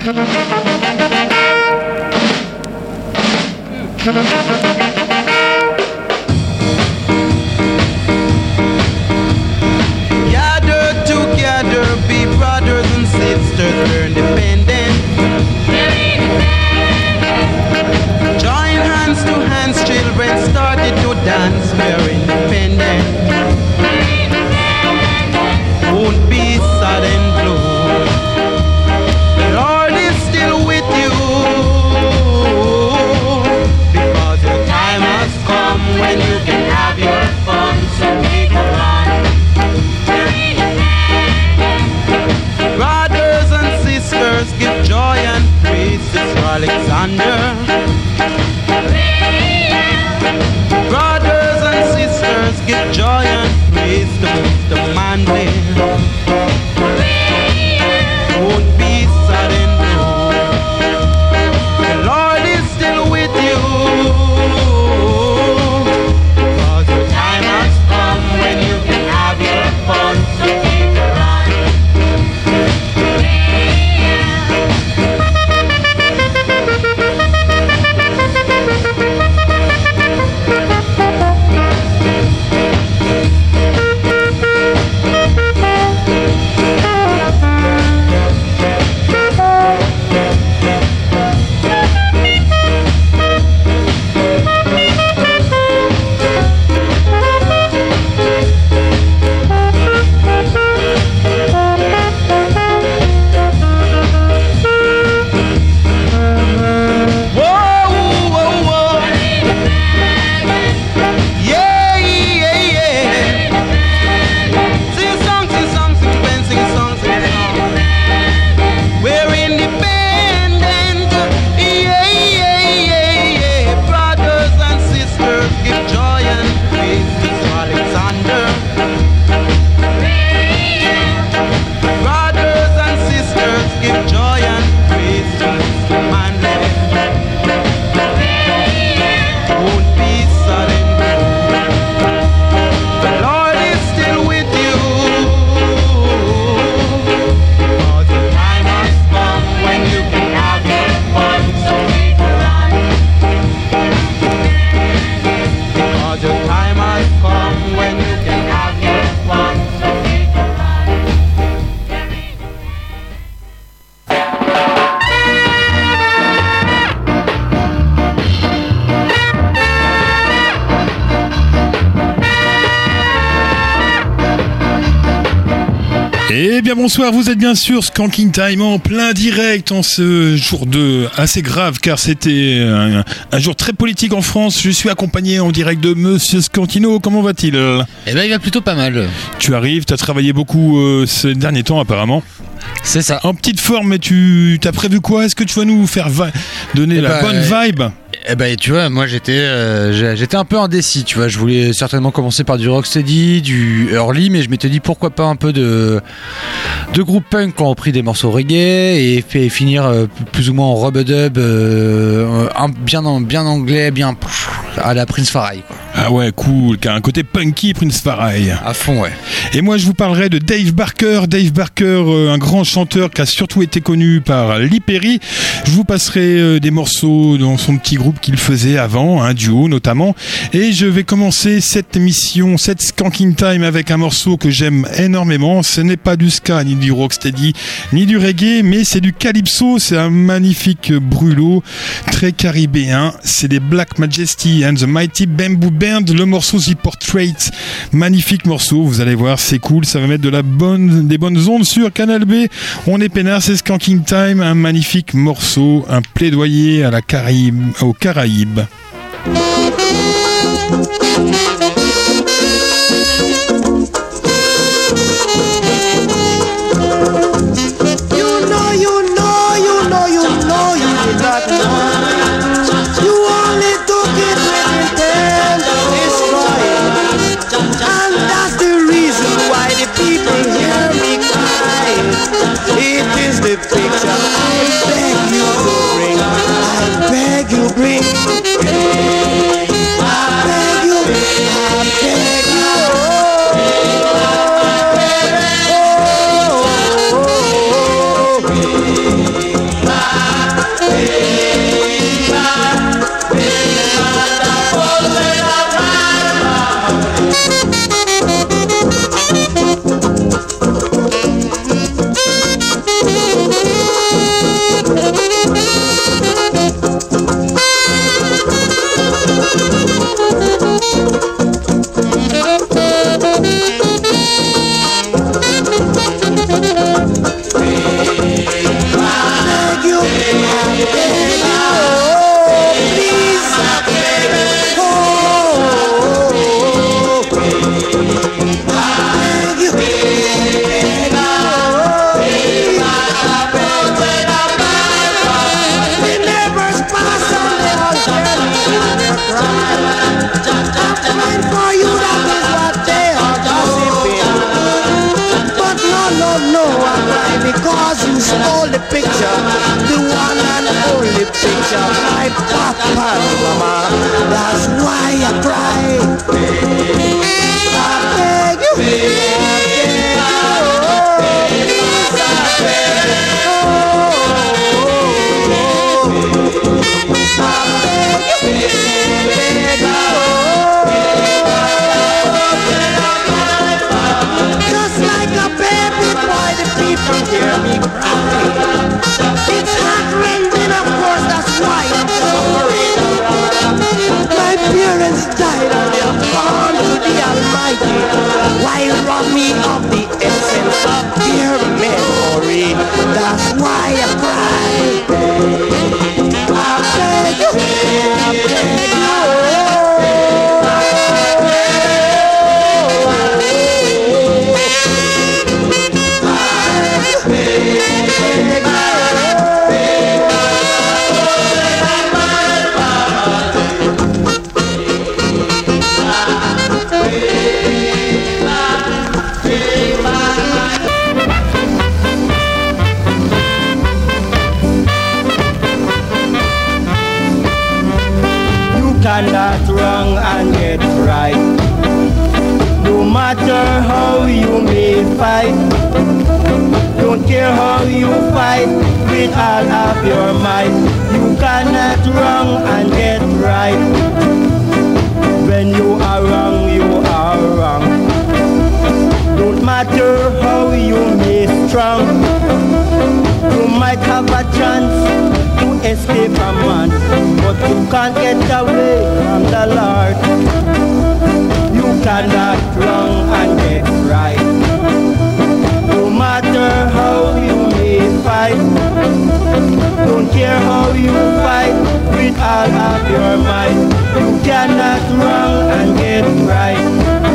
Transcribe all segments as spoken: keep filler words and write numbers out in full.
Gather together, be brothers and sisters, we're independent. Join hands to hands, children started to dance, we're independent. Won't be sad and blue. The Lord is still with you, because your time has come when you can have your fun, so make it on. Brothers and sisters, give joy and praise to Sir Alexander. Brothers and sisters, give joy and praise to Mister Manley. Won't be sad and blue. The Lord is still with you, because your time has come when you can have your fun, so keep it on. Eh bien bonsoir, vous êtes bien sûr Skanking Time en plein direct en ce jour de assez grave car c'était un, un jour très politique en France. Je suis accompagné en direct de Monsieur Scantino. Comment va-t-il ? Eh ben il va plutôt pas mal. Tu arrives, tu as travaillé beaucoup euh, ces derniers temps apparemment. C'est ça. En petite forme, mais tu as prévu quoi ? Est-ce que tu vas nous faire va- donner eh la bah, bonne vibe ? Eh ben tu vois, moi j'étais euh, j'étais un peu indécis, tu vois, je voulais certainement commencer par du rocksteady, du early, mais je m'étais dit pourquoi pas un peu de de groupe punk qui ont repris des morceaux reggae et fait finir euh, plus ou moins en rub-a-dub euh, un, bien en, bien anglais, bien à la Prince Farai quoi. Ah ouais, cool, qui a un côté punky Prince Farai. À fond, ouais. Et moi je vous parlerai de Dave Barker, Dave Barker, euh, un grand chanteur qui a surtout été connu par Lee Perry. Je vous passerai euh, des morceaux dans son petit groupe qu'il faisait avant, un duo notamment. Et je vais commencer cette émission, cette Skanking Time avec un morceau que j'aime énormément. Ce n'est pas du ska, ni du rocksteady, ni du reggae, mais c'est du calypso. C'est un magnifique brûlot, très caribéen. C'est des Black Majesty and the Mighty Bamboo Band. Le morceau The Portrait, magnifique morceau. Vous allez voir, c'est cool. Ça va mettre de la bonne, des bonnes ondes sur Canal B. On est peinard, c'est Skanking Time. Un magnifique morceau, un plaidoyer à la Caraïbe, aux Caraïbes. The picture I beg you to bring, I beg you bring, I beg you, I beg you, oh, oh, oh, oh, oh. man's only picture, the one and only picture, my papa and mama. That's why I cry. I beg you, I beg just like a baby boy, the people hear me cry. It's hot raining, of course, that's why I'm suffering. My parents died and they're gone to the Almighty. Why rob me of the essence of their memory? That's why I cry. I beg you, I beg you. Cannot wrong and get right. No matter how you may fight, don't care how you fight with all of your might. You cannot wrong and get right. When you are wrong, you are wrong. Don't matter how you may strong, you might have a chance to escape a man, but you can't get away from the Lord. You cannot wrong and get right. No matter how you may fight, don't care how you fight with all of your might. You cannot wrong and get right.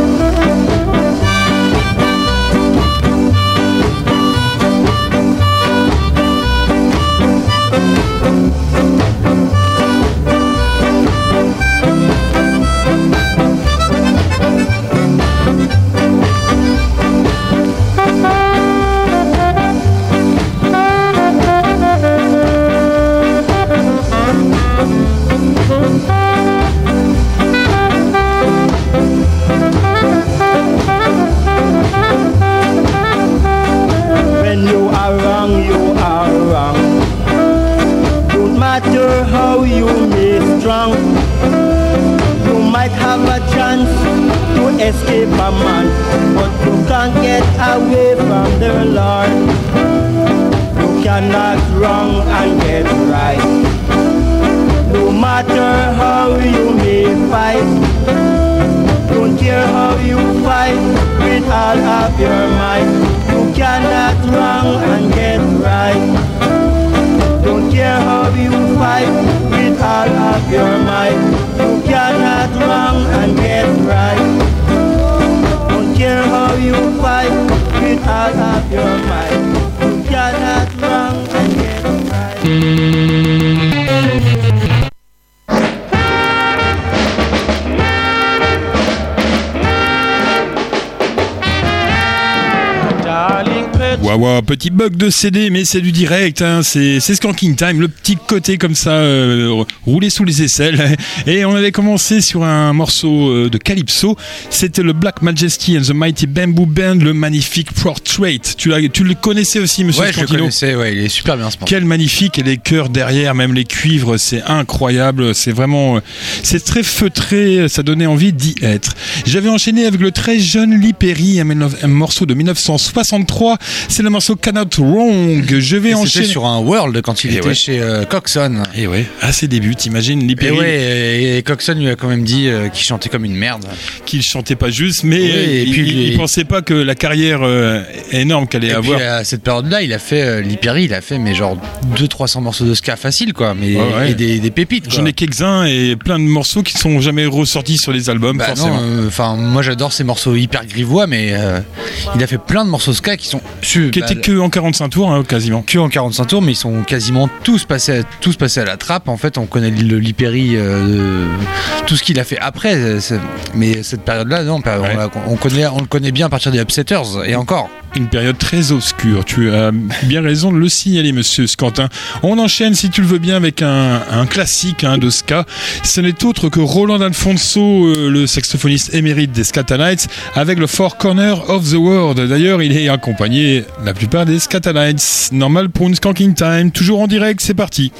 When you are wrong, you are wrong. Don't matter how you may strong, you might have a chance to escape a man, but you can't get away from the Lord. You cannot wrong and get right. No matter how you may fight, don't care how you fight with all of your might. You cannot wrong and get right. Don't care how you fight with all of your might. You cannot wrong and get right. Don't care how you fight with all of your might. You cannot wrong and get right. Waouh, wow, petit bug de C D, mais c'est du direct, hein, c'est, c'est Skanking Time, le petit côté comme ça, euh, roulé sous les aisselles. Et on avait commencé sur un morceau de Calypso, c'était le Black Majesty and the Mighty Bamboo Band, le magnifique Portrait. Tu, l'as, tu le connaissais aussi, monsieur Ouais, Scantino? Je le connaissais, ouais, il est super bien ce morceau. Quel magnifique, et les chœurs derrière, même les cuivres, c'est incroyable, c'est vraiment, c'est très feutré, ça donnait envie d'y être. J'avais enchaîné avec le très jeune Lee Perry, un, un morceau de dix-neuf cent soixante-trois, c'est le morceau Cannot Wrong. Je vais et enchaîner. C'était sur un World quand il et était ouais. chez euh, Coxon. Et ouais, à ses débuts, t'imagines, Lee Perry. Et ouais, et, et Coxon lui a quand même dit euh, qu'il chantait comme une merde. Qu'il chantait pas juste, mais oui, et il, puis, il, il pensait pas que la carrière euh, énorme qu'elle allait et avoir. Puis à cette période-là, il a fait euh, Lee Perry, il a fait mais genre deux cents trois cents morceaux de ska facile quoi, mais ouais, ouais. et des, des pépites. Quoi. J'en ai quelques-uns et plein de morceaux qui sont jamais ressortis sur les albums. Bah forcément. Enfin, euh, moi j'adore ces morceaux hyper grivois, mais euh, il a fait plein de morceaux ska qui sont su, qui bah, étaient que en quarante-cinq tours hein, quasiment. Que en quarante-cinq tours, mais ils sont quasiment tous passés, à, tous passés à la trappe. En fait, on connaît le Lee Perry, euh, tout ce qu'il a fait après. C'est, mais cette période-là, non, ouais. on, on connaît, on le connaît bien à partir des Upsetters et encore. Une période très obscure, tu as bien raison de le signaler, monsieur Scantin. On enchaîne, si tu le veux bien, avec un, un classique hein, de ska. Ce n'est autre que Roland Alfonso, euh, le saxophoniste émérite des Skatalites, avec le Four Corners of the World. D'ailleurs, il est accompagné la plupart des Skatalites. Normal pour une Skanking Time, toujours en direct, c'est parti.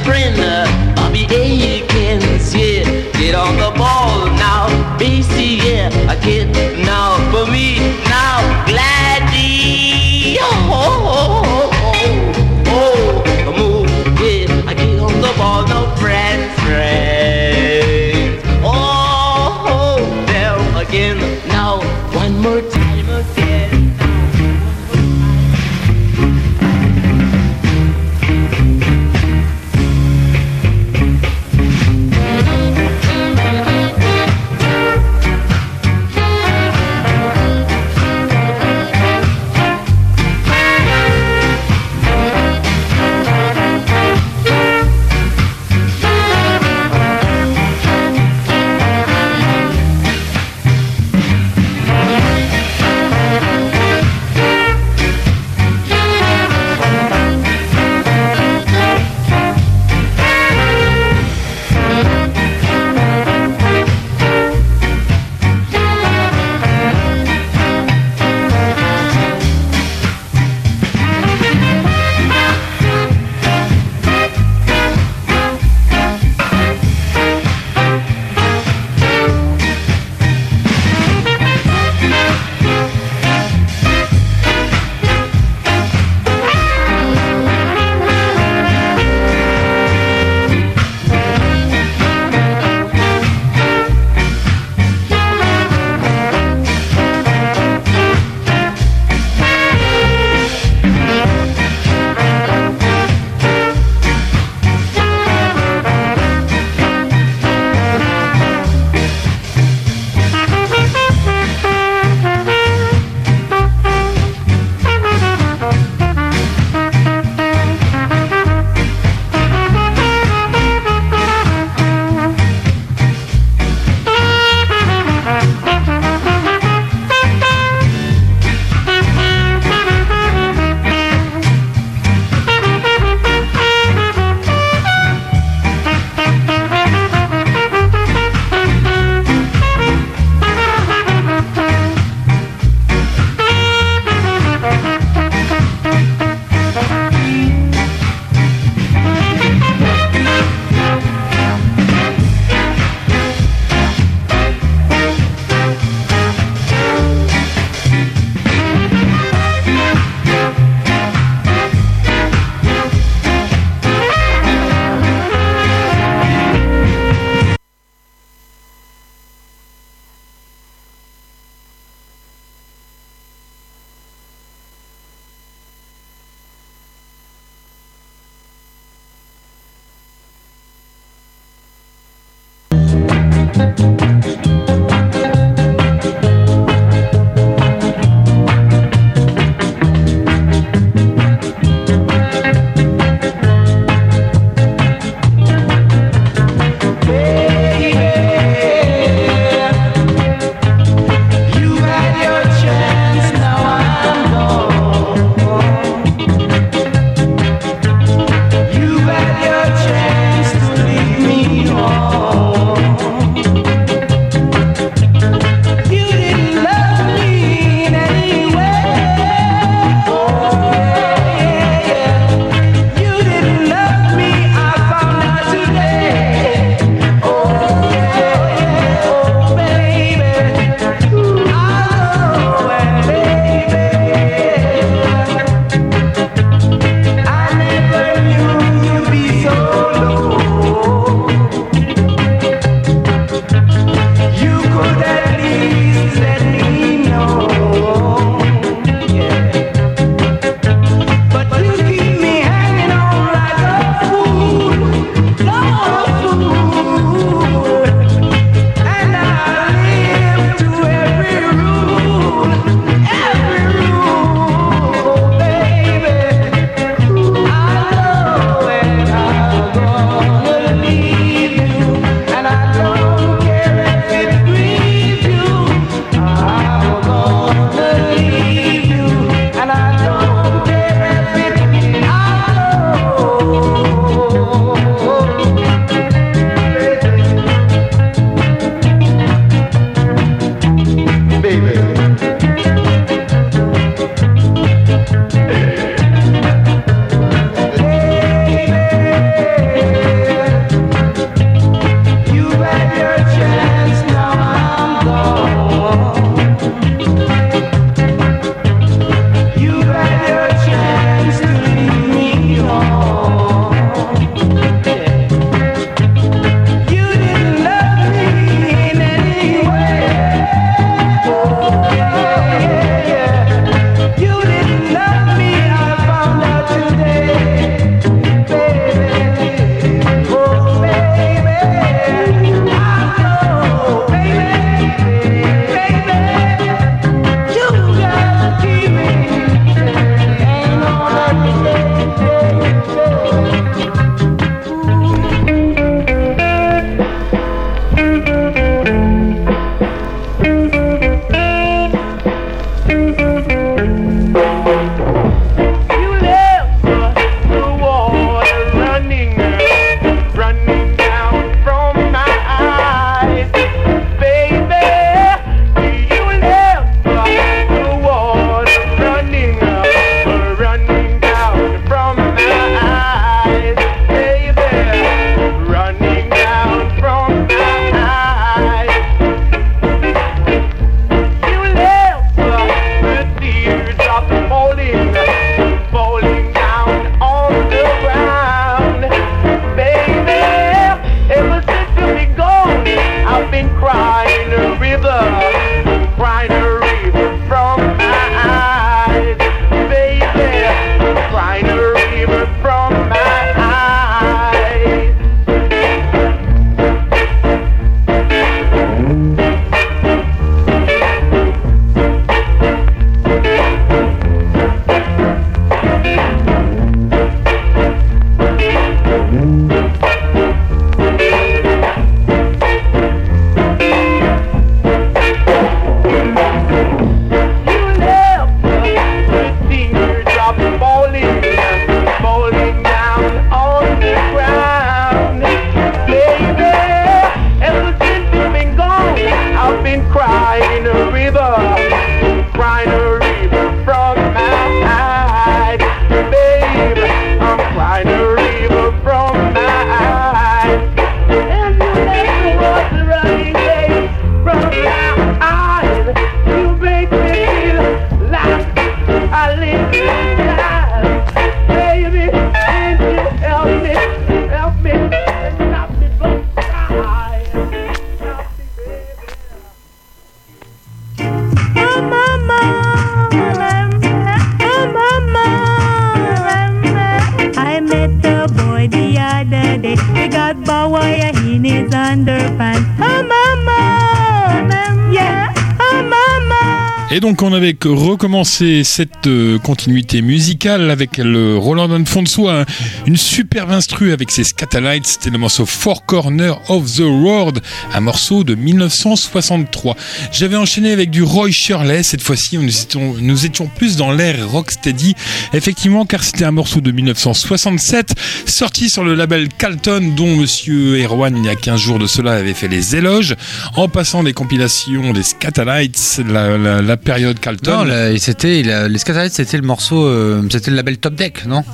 friend, uh, Bobby Akins, yeah. Get on the ball now, B C, yeah. I get now for me, now Gladys. Oh, oh, oh, oh, oh, move, yeah. I get on the ball now, friends, friends. Oh, oh, there again, now one more time again. Et donc on avait recommencé cette euh, continuité musicale avec le Roland Alfonso, un, une superbe instru avec ses Scatalites. C'était le morceau Four Corners of the World, un morceau de mille neuf cent soixante-trois. J'avais enchaîné avec du Roy Shirley. Cette fois-ci, nous étions, nous étions plus dans l'ère rocksteady, effectivement, car c'était un morceau de mille neuf cent soixante-sept, sorti sur le label Carlton, dont Monsieur Erwan, il y a quinze jours de cela, avait fait les éloges, en passant des compilations des Scatalites, la, la, la période Carlton. Non, là, c'était, il, les Scatalites, c'était le morceau, euh, c'était le label Top Deck, non?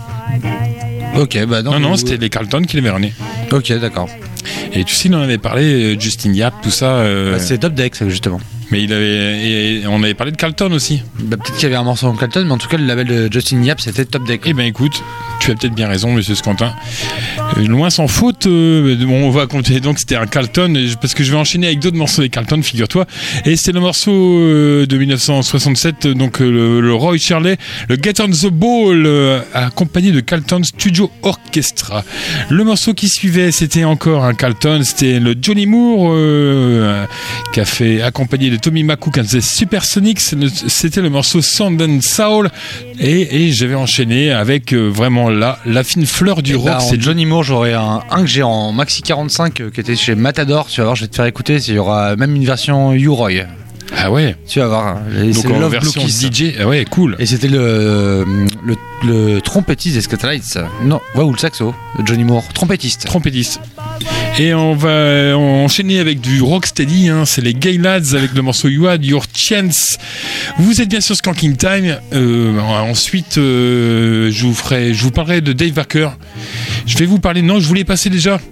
Ok, bah non. Non, non, vous... c'était les Carlton qui l'avaient ramené. Ok, d'accord. Et tu sais, il en avait parlé, Justin Yap, tout ça. Euh... Bah, c'est Top Deck, ça, justement. Mais il avait, et on avait parlé de Carlton aussi. Bah, peut-être qu'il y avait un morceau en Carlton, mais en tout cas, le label de Justin Yap, c'était Top Deck. Eh ben, écoute, tu as peut-être bien raison, monsieur Scantin. Euh, loin sans faute, euh, bon, on va compter. Donc, c'était un Carlton, parce que je vais enchaîner avec d'autres morceaux des Carlton, figure-toi. Et c'est le morceau euh, de mille neuf cent soixante-sept, donc euh, le, le Roy Shirley, le Get on the Ball, euh, accompagné de Carlton Studio Orchestra. Le morceau qui suivait, c'était encore un Carlton, c'était le Johnny Moore, euh, qui a fait accompagné de Tommy McCook and the Supersonics. C'était le morceau Sound and Soul. Et, et j'avais enchaîné avec euh, vraiment la, la fine fleur du et rock. Bah, c'est Johnny Moore, j'aurais un, un que j'ai en maxi quarante-cinq euh, qui était chez Matador. Tu vas voir, je vais te faire écouter. Il y aura même une version U-Roy. Ah ouais. Tu vas voir. Et donc c'est en Love version Blue Kiss. D J. Ah ouais, cool. Et c'était le, le, le trompettiste des Scatalites. Non, ouais, ou le saxo. Johnny Moore, trompettiste. Trompettiste. Et on va enchaîner avec du rocksteady, hein, c'est les Gay Lads avec le morceau You Had Your Chance. Vous êtes bien sur Skanking Time. Euh, ensuite, euh, je vous ferai, je vous parlerai de Dave Barker. Je vais vous parler. Non, je voulais passer déjà.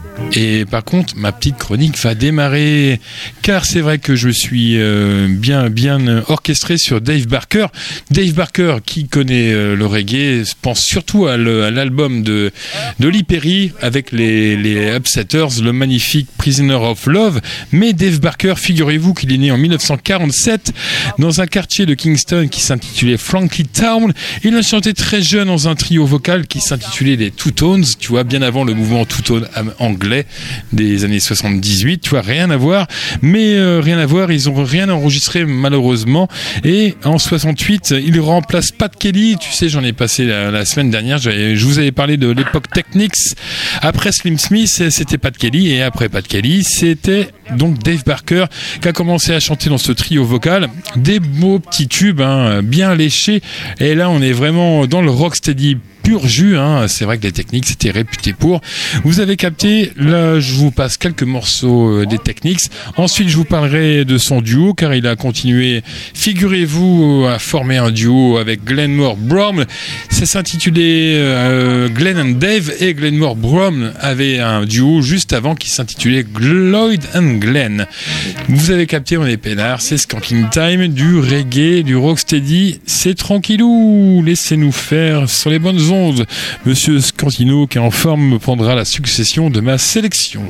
Et par contre, ma petite chronique va démarrer, car c'est vrai que je suis euh, bien, bien orchestré sur Dave Barker. Dave Barker, qui connaît euh, le reggae, pense surtout à, le, à l'album de, de Lee Perry avec les, les Upsetters, le magnifique Prisoner of Love. Mais Dave Barker, figurez-vous qu'il est né en mille neuf cent quarante-sept dans un quartier de Kingston qui s'intitulait Frankie Town. Il a chanté très jeune dans un trio vocal qui s'intitulait les Two Tones, tu vois, bien avant le mouvement Two Tone anglais des années soixante-dix-huit, tu vois, rien à voir, mais euh, rien à voir, ils ont rien enregistré malheureusement. Et en soixante-huit, il remplace Pat Kelly. Tu sais, j'en ai passé la, la semaine dernière, je vous avais parlé de l'époque Technics. Après Slim Smith, c'était Pat Kelly, et après Pat Kelly, c'était donc Dave Barker qui a commencé à chanter dans ce trio vocal des beaux petits tubes, hein, bien léchés. Et là, on est vraiment dans le rocksteady pur jus, hein. C'est vrai que les Technics c'était réputé pour. Vous avez capté, là je vous passe quelques morceaux euh, des Technics. Ensuite je vous parlerai de son duo, car il a continué, figurez-vous, à former un duo avec Glenmore Brown. Ça s'intitulait euh, Glenn and Dave, et Glenmore Brown avait un duo juste avant qui s'intitulait Lloyd and Glenn. Vous avez capté, on est peinard, c'est Skanking Time, du reggae, du rocksteady, c'est tranquillou, laissez-nous faire sur les bonnes ondes. Monsieur Scantino, qui est en forme, prendra la succession de ma sélection.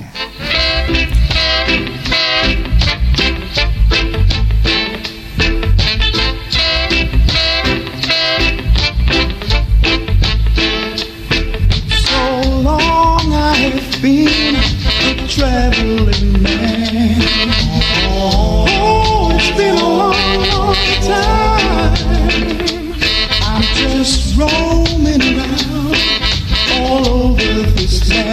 So long I've been a traveling man. Oh, it's been a long, long time. I'm just roaming around all over this land.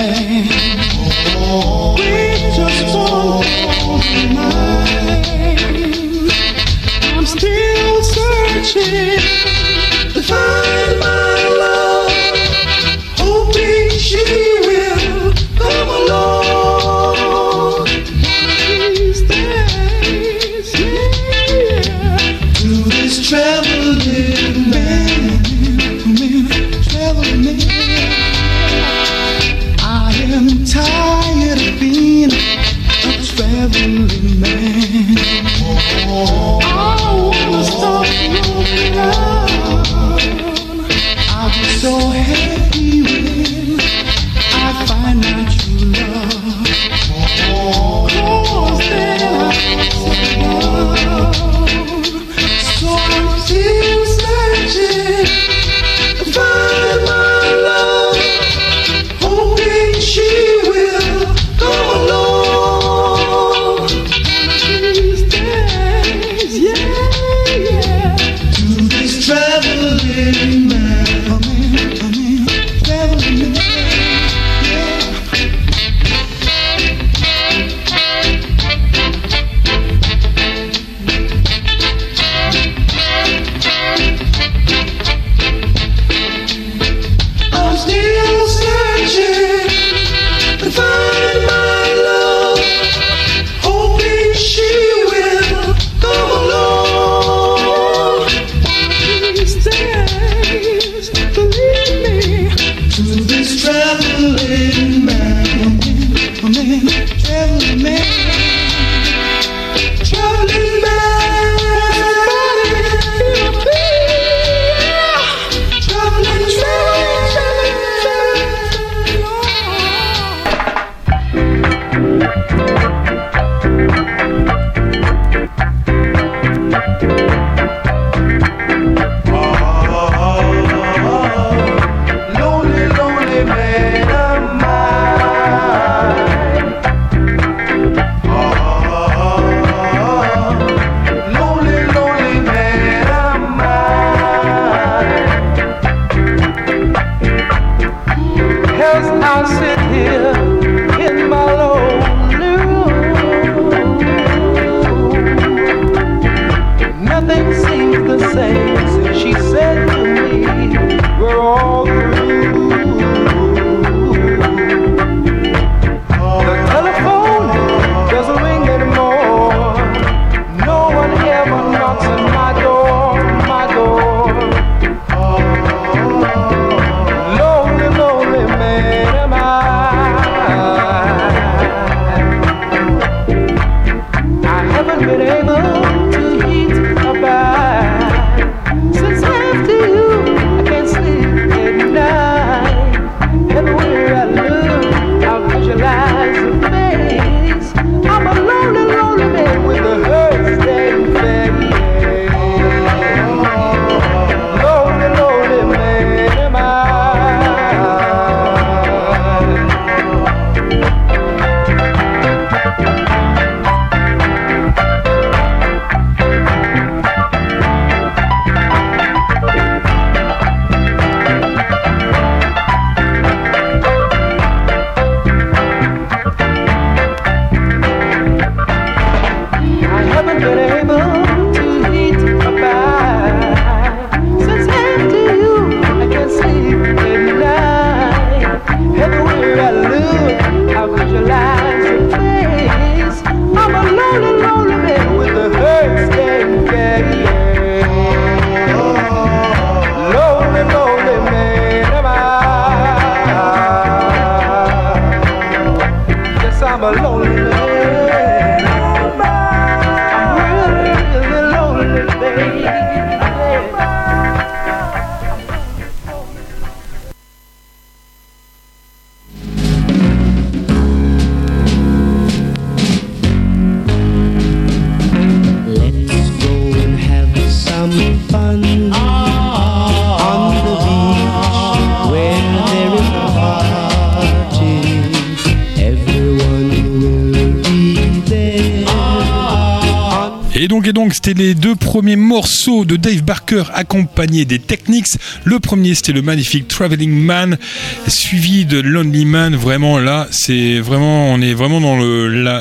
traveling man, man, traveling man, traveling man. Et donc c'était les deux premiers morceaux de Dave Barker accompagnés des Technics. Le premier c'était le magnifique Traveling Man, suivi de Lonely Man. Vraiment là, c'est vraiment, on est vraiment dans le la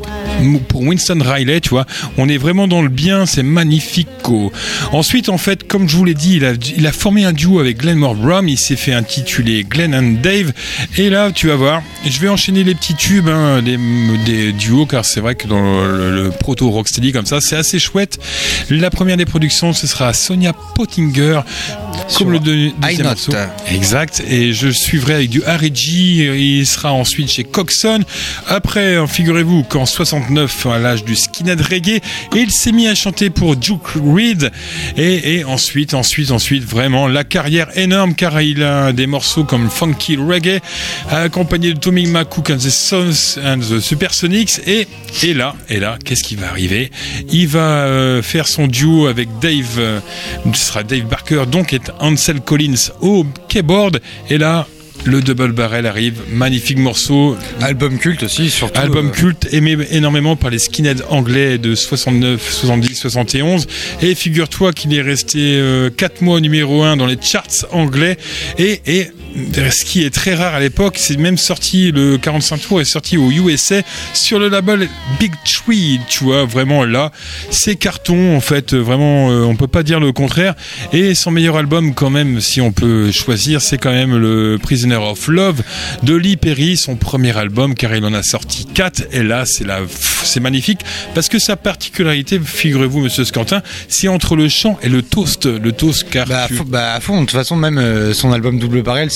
pour Winston Riley, tu vois, on est vraiment dans le bien, c'est magnifico. Ensuite, en fait, comme je vous l'ai dit, il a, il a formé un duo avec Glenn Moore-Brown, il s'est fait intituler Glenn and Dave, et là, tu vas voir, je vais enchaîner les petits tubes, hein, des, des duos, car c'est vrai que dans le, le, le proto-rocksteady comme ça, c'est assez chouette. La première des productions, ce sera Sonia Pottinger, comme le de, deuxième morceau. Exact, et je suivrai avec du R G, il sera ensuite chez Coxon. Après, figurez-vous qu'en soixante-neuf, à l'âge du skinhead reggae, et il s'est mis à chanter pour Duke Reed, et, et ensuite, ensuite, ensuite, vraiment, la carrière énorme, car il a des morceaux comme Funky Reggae, accompagné de Tommy McCook and the Sons and the Supersonics, et, et là, et là, qu'est-ce qui va arriver? Il va euh, faire son duo avec Dave, euh, ce sera Dave Barker, donc, et Ansel Collins au keyboard, et là, le double barrel arrive, magnifique morceau. Album culte aussi, surtout. Album euh... culte, aimé énormément par les skinheads anglais de soixante-neuf, soixante-dix, soixante et onze. Et figure-toi qu'il est resté euh, quatre mois numéro un dans les charts anglais. Et, et ce qui est très rare à l'époque, c'est même sorti, le quarante-cinq tours est sorti au U S A sur le label Big Tree, tu vois, vraiment là, c'est carton, en fait, vraiment, euh, on peut pas dire le contraire. Et son meilleur album, quand même, si on peut choisir, c'est quand même le Prisoner of Love de Lee Perry, son premier album, car il en a sorti quatre, et là, c'est la, c'est magnifique, parce que sa particularité, figurez-vous, monsieur Scantin, c'est entre le chant et le toast, le toast, car bah, tu... f- bah à fond, de toute façon, même euh, son album Double Barrel, c'est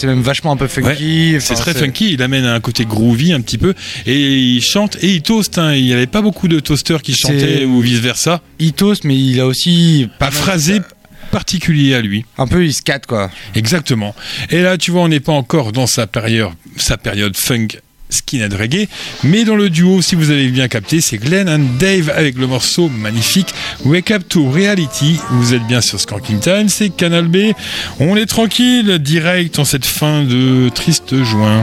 même vachement un peu funky. Ouais, c'est très c'est... funky. Il amène un côté groovy un petit peu et il chante et il toast. Hein. Il n'y avait pas beaucoup de toasters qui chantaient c'est... ou vice versa. Il toast, mais il a aussi pas phrasé. De... particulier à lui. Un peu il scat quoi. Exactement. Et là tu vois on n'est pas encore dans sa période, sa période funk skinhead reggae, mais dans le duo si vous avez bien capté c'est Glenn and Dave avec le morceau magnifique Wake Up to Reality. Vous êtes bien sur Skanking Time, c'est Canal B. On est tranquille, direct en cette fin de triste juin.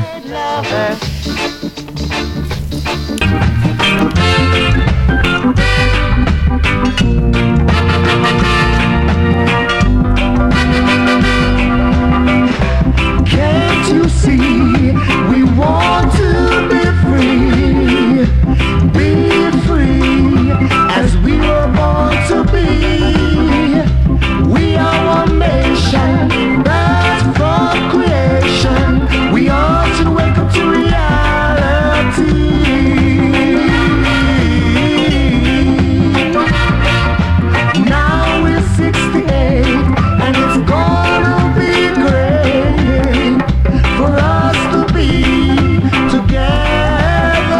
We want to be free, be free as we were born to be. We are one nation, that's from creation. We all should wake up to reality. Now we're sixty-eight and it's gonna be great for us to be together,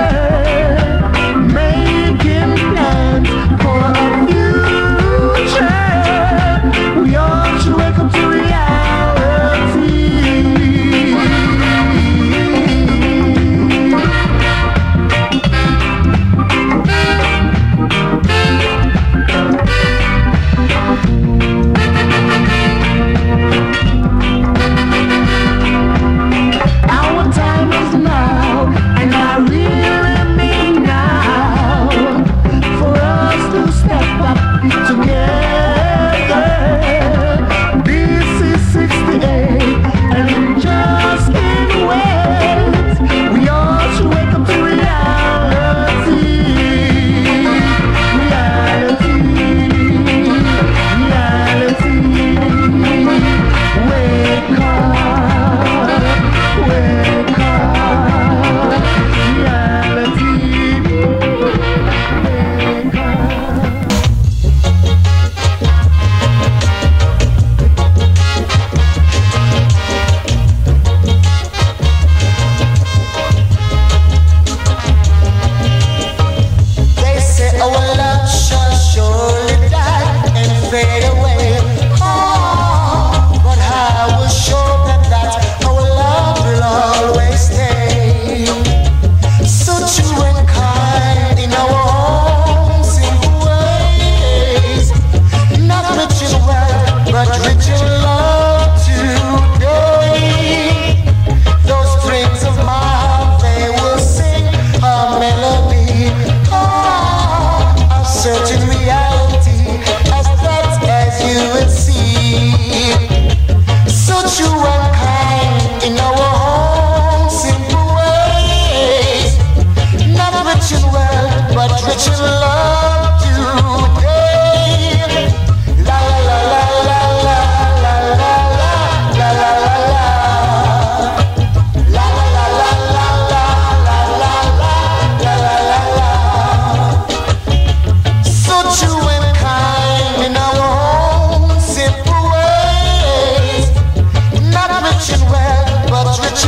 making plans for a future. We all should wake up to reality.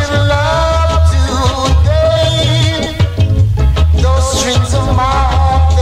Those strings of my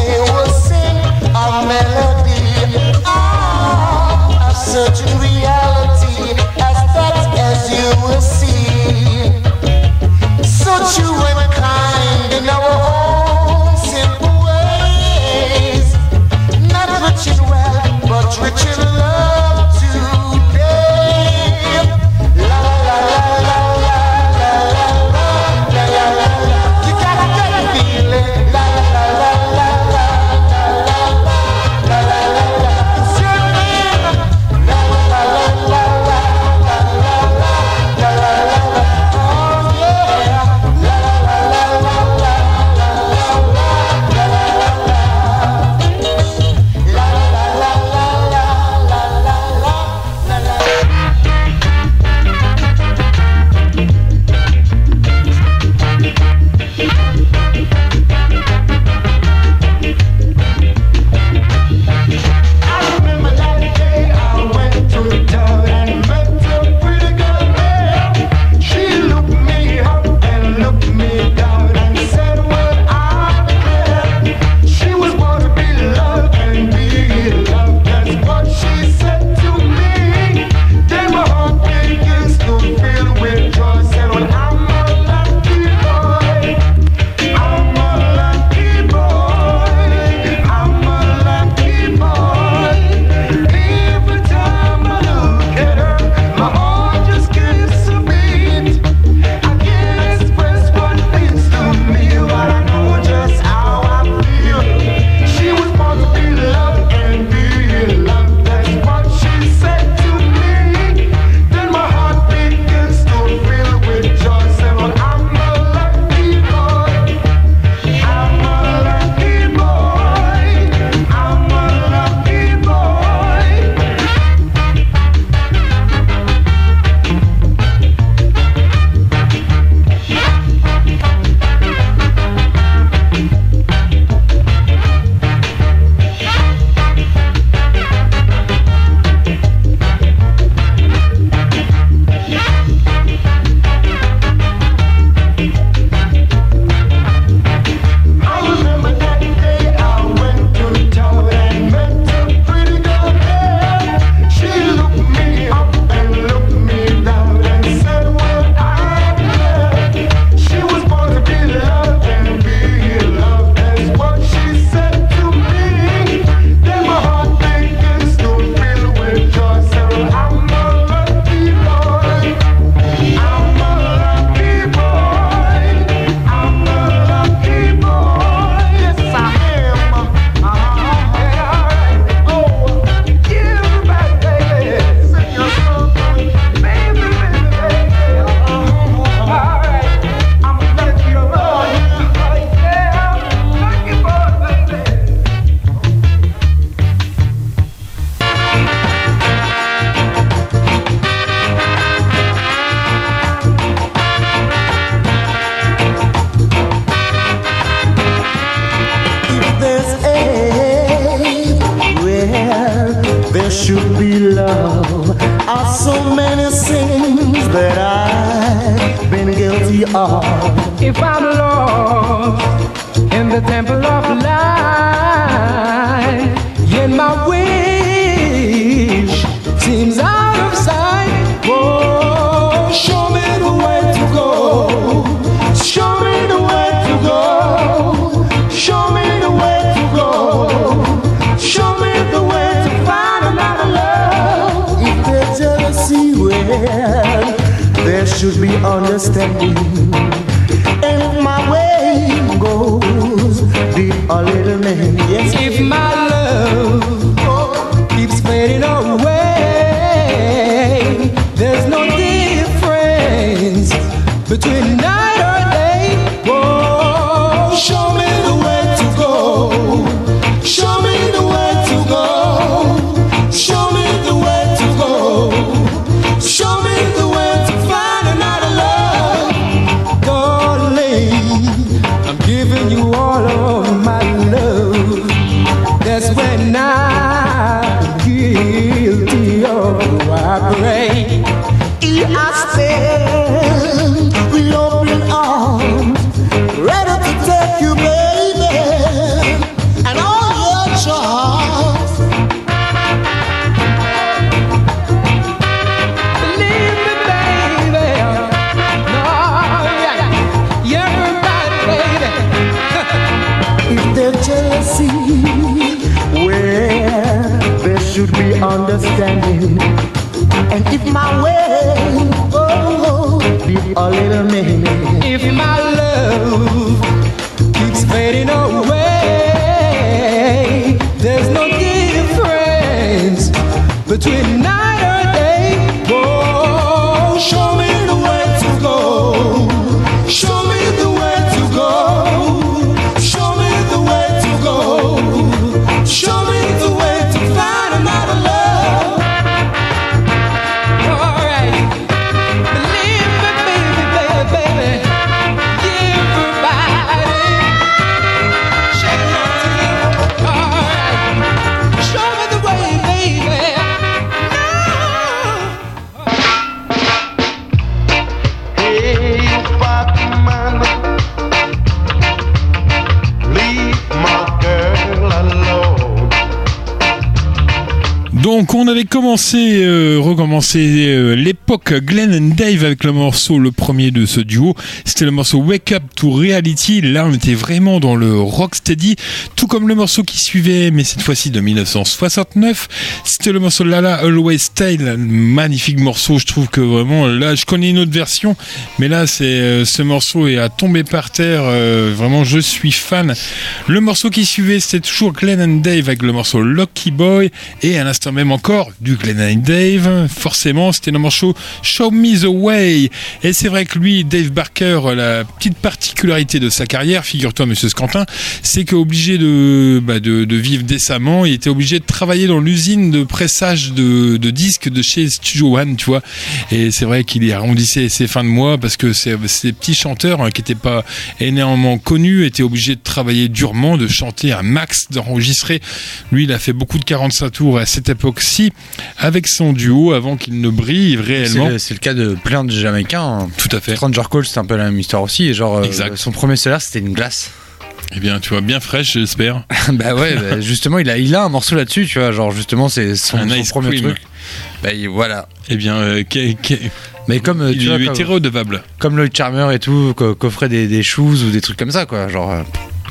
Lord, if I'm lost in the temple of life, yet my wish seems out of sight. Oh, show me the way to go. Show me the way to go. Show me the way to go. Show me the way to find another love. If there's jealousy, well, there should be understanding. And if my way goes, be a little man. Yes, if my love keeps fading away, there's no difference between night or day. Whoa, show me the way to go. Show me the way to go. Show me the way to go. Show me the way to find another love. Darling, I'm giving you all of my love. That's when I'm guilty of I pray. I stand with open arms, ready to take you, baby, and all your charms. Believe me, baby. No, yeah, yeah, everybody, baby. If there's jealousy, well, there should be understanding. And if my way, oh, be a little man. If my love keeps fading away, there's no difference between night or day. Oh, show me the way to go. Show me the way to go. Show me the way to go. Show me the way to find another love. Donc on avait commencé, euh, recommencé euh, l'époque Glenn and Dave avec le morceau, le premier de ce duo, c'était le morceau Wake Up to Reality. Là on était vraiment dans le rocksteady, tout comme le morceau qui suivait, mais cette fois-ci de dix-neuf cent soixante-neuf, c'était le morceau Lala Always Style, magnifique morceau. Je trouve que vraiment, là je connais une autre version, mais là c'est euh, ce morceau est à tomber par terre, euh, vraiment je suis fan. Le morceau qui suivait c'était toujours Glenn and Dave avec le morceau Lucky Boy, et à l'instant même encore du Glenn and Dave, forcément c'était le morceau Show Me the Way. Et c'est vrai que lui, Dave Barker, la petite particularité de sa carrière, figure-toi monsieur Scantin, c'est qu'obligé de, bah de, de vivre décemment, il était obligé de travailler dans l'usine de pressage de, de disques de chez Studio One, tu vois. Et c'est vrai qu'il y arrondissait ses fins de mois parce que ces, ces petits chanteurs hein, qui n'étaient pas énormément connus étaient obligés de travailler durement, de chanter un max, d'enregistrer. Lui, il a fait beaucoup de quarante-cinq tours à cette époque-ci avec son duo avant qu'il ne brille réellement. C'est le, c'est le cas de plein de Jamaïcains. Tout à fait. Stranger Call, c'est un peu la même histoire aussi. Et genre, euh, son premier salaire, c'était une glace. Eh bien, tu vois, bien fraîche, j'espère. bah ouais, bah justement, il a, il a un morceau là-dessus, tu vois. Genre, justement, c'est son, un son ice premier cream. truc. Bah voilà. Eh bien, euh, qu'est, qu'est... mais comme il tu vois, lui comme, était redevable. Comme Lloyd Charmer et tout, qu'offrait des, des shoes ou des trucs comme ça, quoi. Genre. Euh...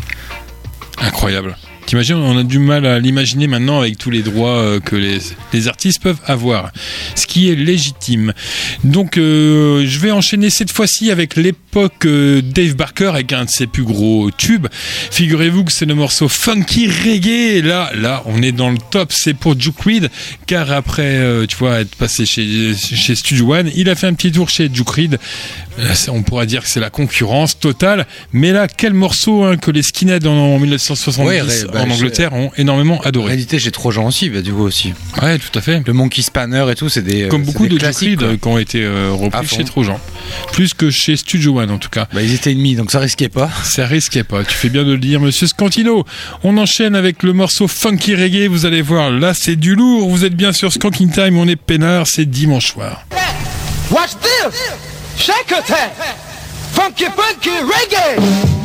Incroyable. T'imagines, on a du mal à l'imaginer maintenant avec tous les droits euh, que les, les artistes peuvent avoir, ce qui est légitime. Donc euh, je vais enchaîner cette fois-ci avec l'époque euh, Dave Barker avec un de ses plus gros tubes. Figurez-vous que c'est le morceau Funky Reggae. Et là, là, on est dans le top, c'est pour Duke Reid, car après, euh, tu vois, être passé chez, chez Studio One, il a fait un petit tour chez Duke Reid. Là, on pourrait dire que c'est la concurrence totale, mais là, quel morceau hein, que les skinheads en, en dix-neuf cent soixante-dix ouais, bah, en Angleterre ont énormément adoré. Réédité chez Trojan aussi, bah, du coup aussi. Ouais, tout à fait. Le Monkey Spanner et tout, c'est des comme euh, beaucoup des de Duke Reid qui ont été euh, repris chez Trojan, plus que chez Studio One en tout cas. Bah, ils étaient ennemis, donc ça risquait pas. Ça risquait pas. Tu fais bien de le dire, Monsieur Scantino. On enchaîne avec le morceau Funky Reggae. Vous allez voir, là c'est du lourd. Vous êtes bien sur Skanking Time. On est peinard, c'est dimanche soir. Watch this, shake a tap. Funky, funky reggae.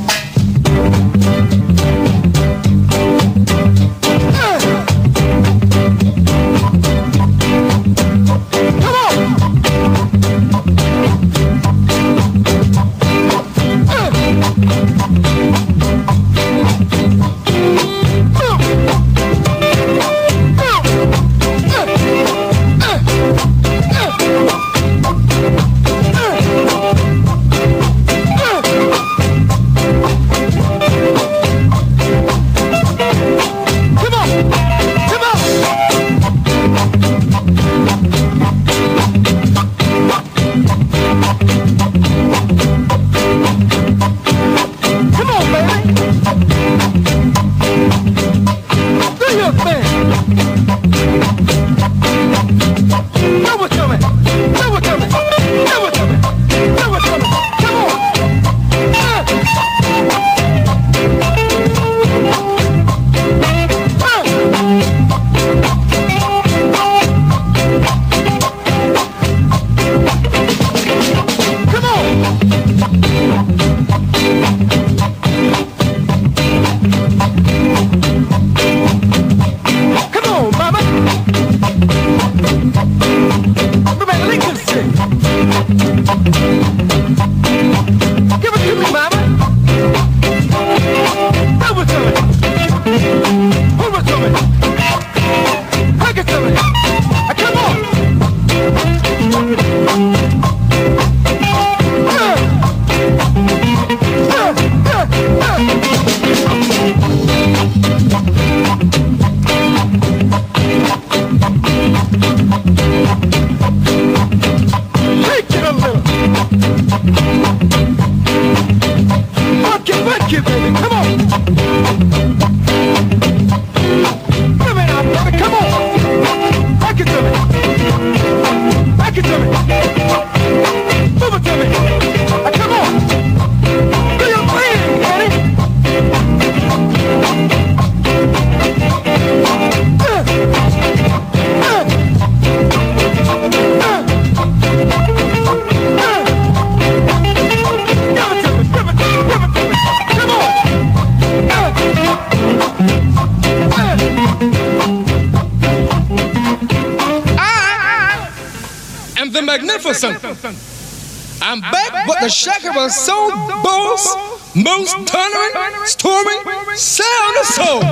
I'm back, but the shaker was so boss, most thundering, storming, sound of soul.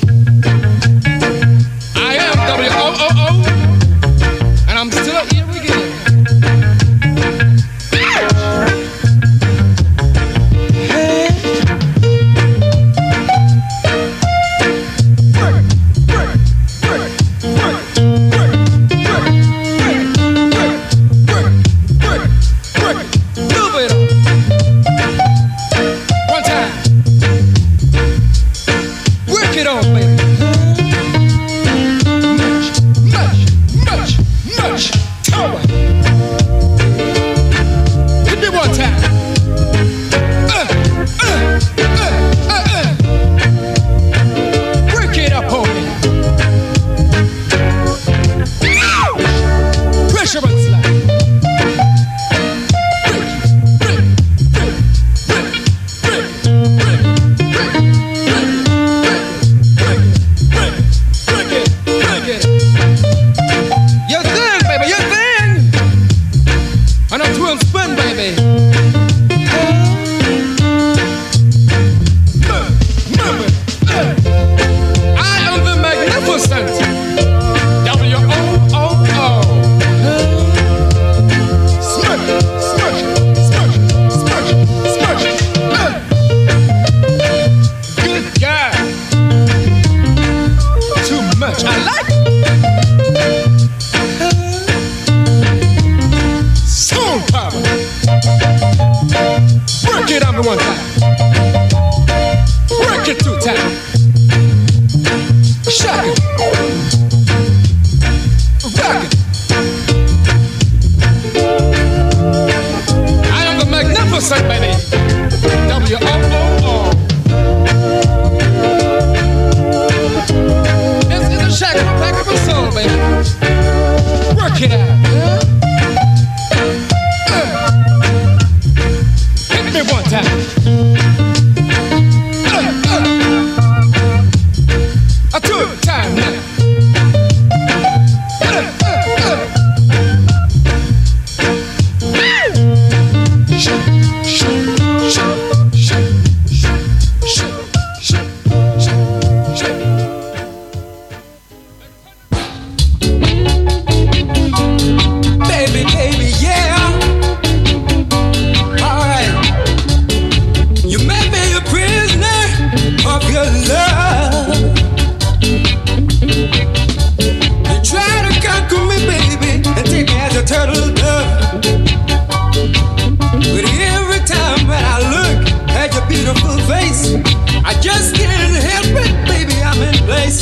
I am W O O O, and I'm still here again.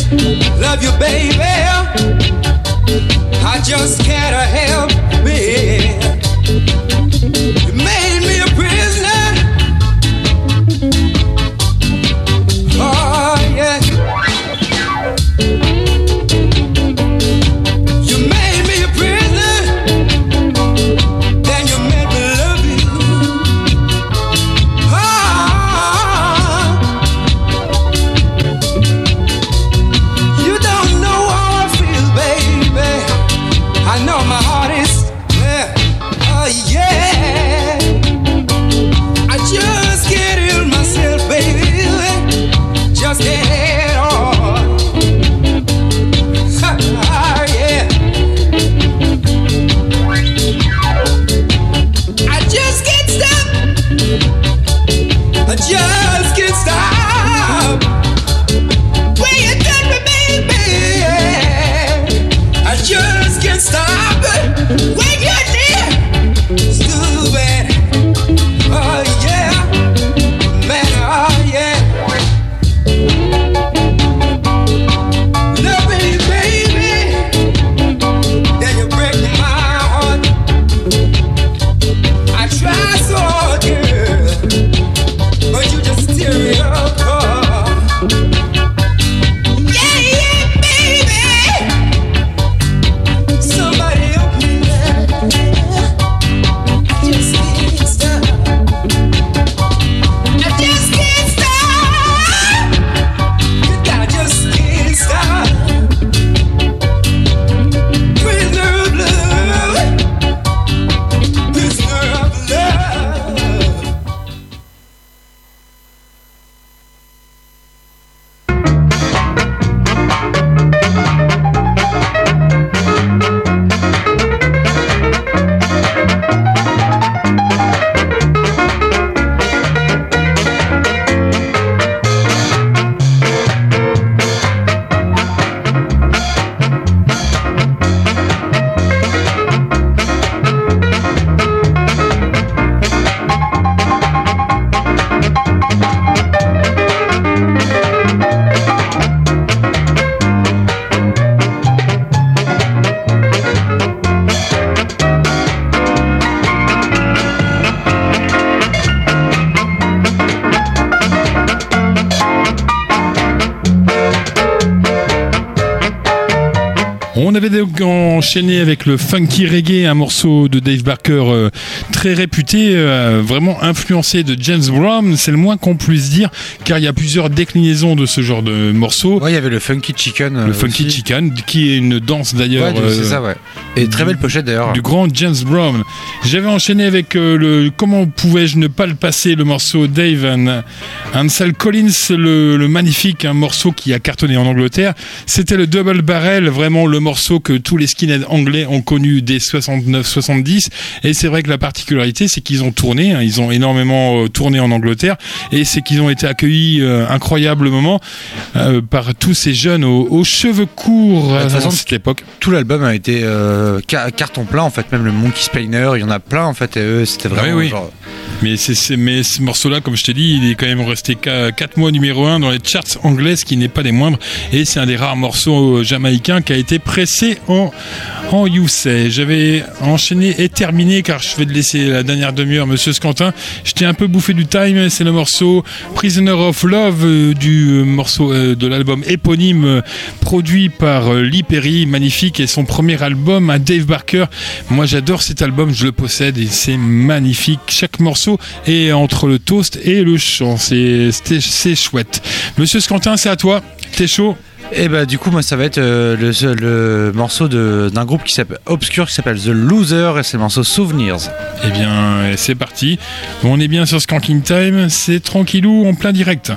love you, baby. I just can't help it. You made me a prisoner. Oh yeah. You made me a prisoner. Then you made me love you. Oh, you don't know how I feel, baby. I know my heart is, yeah, oh yeah. I just can't help myself, baby. Just can't head on. Oh yeah. I just can't stop. I just can't stop. When you touch me, baby, I just can't stop. When you're near, stupid. Oh yeah, man, oh yeah. Love me, baby. Then you break my heart. I try so hard, girl, but you just tear it apart. Yeah, yeah, baby. Somebody help me now. I just can't stop. I just can't stop. You gotta just can't stop. Prisoner of love. Prisoner of love. On avait donc enchaîné avec le funky reggae, un morceau de Dave Barker euh, très réputé, euh, vraiment influencé de James Brown, c'est le moins qu'on puisse dire, car il y a plusieurs déclinaisons de ce genre de morceau. Ouais, il y avait le Funky Chicken. Le euh, Funky aussi. Chicken, qui est une danse d'ailleurs. Ouais, c'est ça, ouais. Et très belle pochette d'ailleurs. Du grand James Brown. J'avais enchaîné avec euh, le. Comment pouvais-je ne pas le passer, le morceau Dave and, and Sal Collins, le, le magnifique, un morceau qui a cartonné en Angleterre. C'était le Double Barrel, vraiment le morceau que tous les skinheads anglais ont connu dès soixante-neuf soixante-dix. Et c'est vrai que la particularité, c'est qu'ils ont tourné, hein, ils ont énormément euh, tourné en Angleterre, et c'est qu'ils ont été accueillis euh, incroyablement euh, par tous ces jeunes aux, aux cheveux courts De toute à façon, cette époque. Tout l'album a été euh, ca- carton plein en fait, même le Monkey Spinner, il y en a plein en fait, et eux c'était vraiment oui, oui. genre. Mais, c'est, c'est, mais ce morceau-là, comme je t'ai dit, il est quand même resté quatre mois numéro un dans les charts anglaises, qui n'est pas des moindres. Et c'est un des rares morceaux jamaïcains qui a été pressé en, en U S A. J'avais enchaîné et terminé, car je vais te laisser la dernière demi-heure, monsieur Scantin. Je t'ai un peu bouffé du time. C'est le morceau Prisoner of Love, euh, du euh, morceau euh, de l'album éponyme, euh, produit par euh, Lee Perry, magnifique, et son premier album à Dave Barker. Moi, j'adore cet album, je le possède et c'est magnifique. Chaque morceau est entre le toast et le chant. C'est, c'est, c'est chouette. Monsieur Scantin, c'est à toi. T'es chaud? Et bah du coup moi ça va être euh, le, le morceau de, d'un groupe qui s'appelle Obscure, qui s'appelle The Loser, et c'est le morceau Souvenirs. Eh bien c'est parti, on est bien sur Skanking Time, c'est tranquillou en plein direct.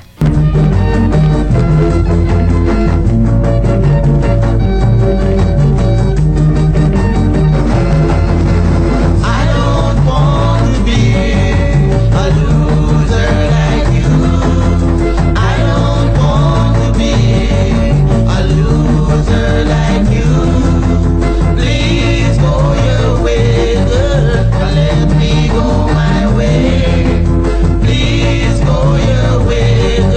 Please go your way.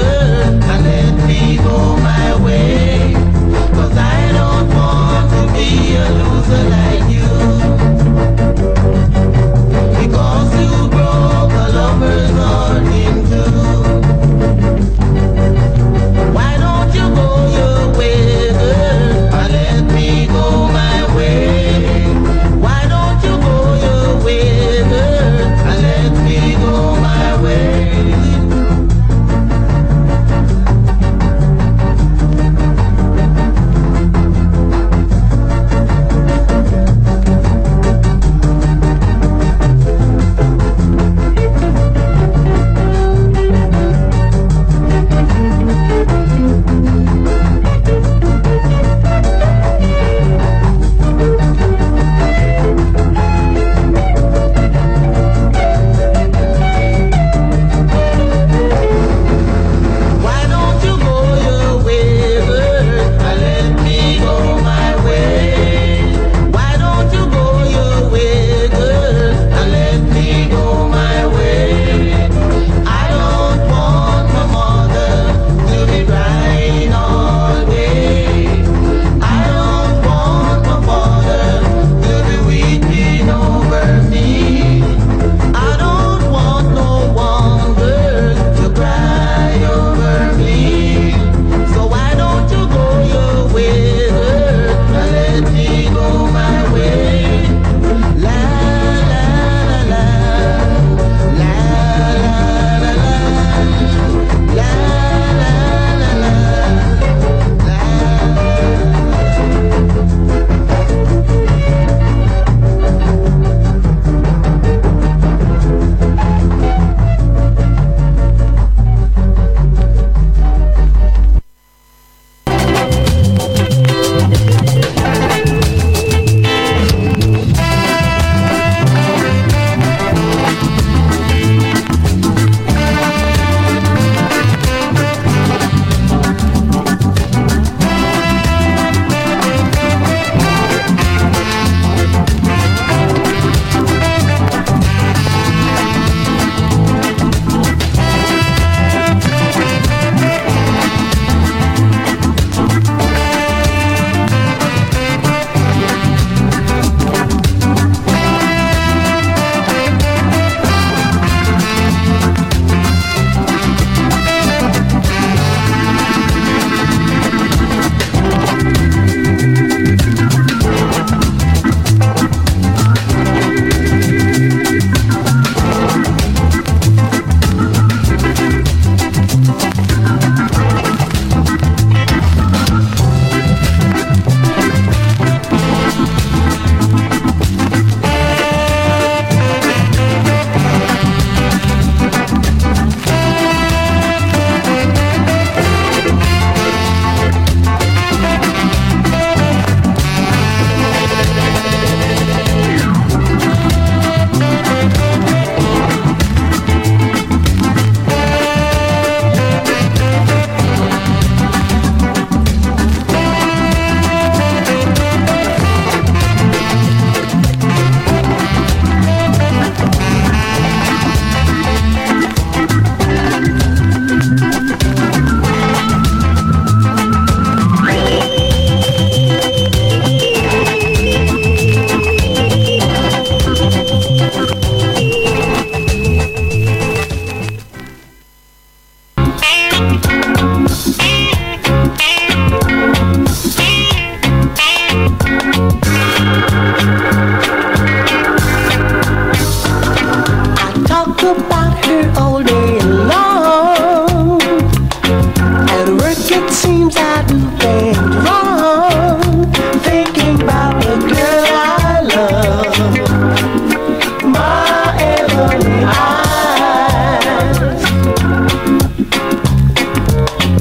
About her all day long. At work it seems I do things wrong, thinking about the girl I love, my ebony eyes.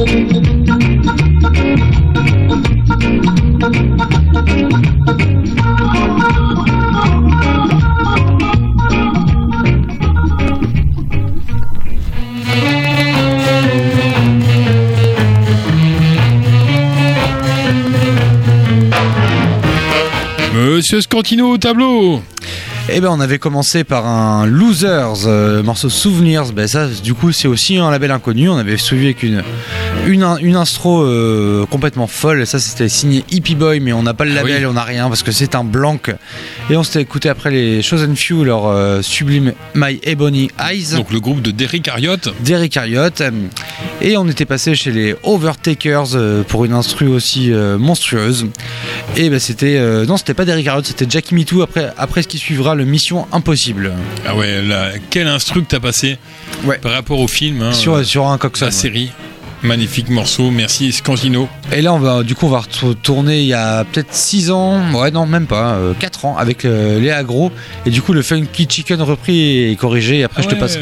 Monsieur Scantino au tableau. Eh ben on avait commencé par un Losers, euh, morceau Souvenirs. Ben ça du coup c'est aussi un label inconnu. On avait suivi avec une une, une instro euh, complètement folle. Ça c'était signé Hippie Boy, mais on n'a pas le label, ah oui. On n'a rien parce que c'est un blanc. Et on s'était écouté après les Chosen Few, leur euh, sublime My Ebony Eyes. Donc le groupe de Derrick Harriott. Derrick Harriott. Et on était passé chez les Overtakers euh, pour une instru aussi euh, monstrueuse. Et ben c'était euh, non c'était pas Derrick Harriott, c'était Jackie Me Too. Après après ce qui suivra, le Mission Impossible. Ah ouais, là, quel instru que t'as passé ouais. par rapport au film. Hein, sur, euh, sur un coxon. La série. Magnifique morceau, merci Scantino. Et là on va du coup on va retourner il y a peut-être six ans, ouais non même pas, euh, quatre ans avec euh, les Agro. Et du coup le Funky Chicken repris et corrigé. Et après ah je ouais. te passe.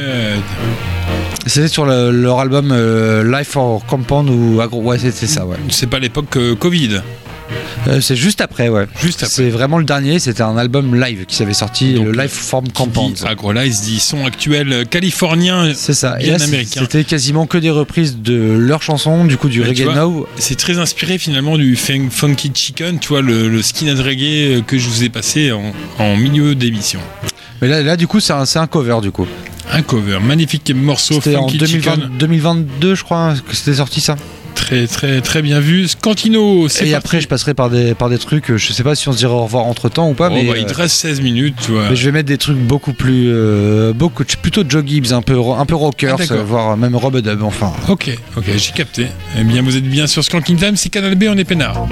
C'était sur le, leur album euh, Life for Compound ou Agro. Ouais c'était ça ouais. C'est pas l'époque euh, Covid. Euh, c'est juste après, ouais. Juste après. C'est vraiment le dernier. C'était un album live qui s'avait sorti, donc, le Live Form Compound. AgroLife dit son actuel californien. C'est ça. Bien et là, américain. C'était quasiment que des reprises de leurs chansons, du coup du mais reggae vois, now. C'est très inspiré finalement du Funky Chicken, tu vois, le, le skinhead reggae que je vous ai passé en, en milieu d'émission. Mais là, là du coup, c'est un, c'est un cover du coup. Un cover, magnifique morceau. C'était Funky en deux mille vingt, Chicken. deux mille vingt-deux, je crois, que c'était sorti ça. Très très très bien vu. Scantino, c'est et parti. Après je passerai par des, par des trucs, je sais pas si on se dirait au revoir entre temps ou pas. Oh mais bah, il te reste seize minutes, tu vois. Mais je vais mettre des trucs beaucoup plus euh, beaucoup, plutôt Joe Gibbs, un peu, un peu rockers, ah, voire même Rob Dub, enfin. Ok, ok, j'ai capté. Eh bien vous êtes bien sur Skanking Time, c'est Canal B, on est peinard.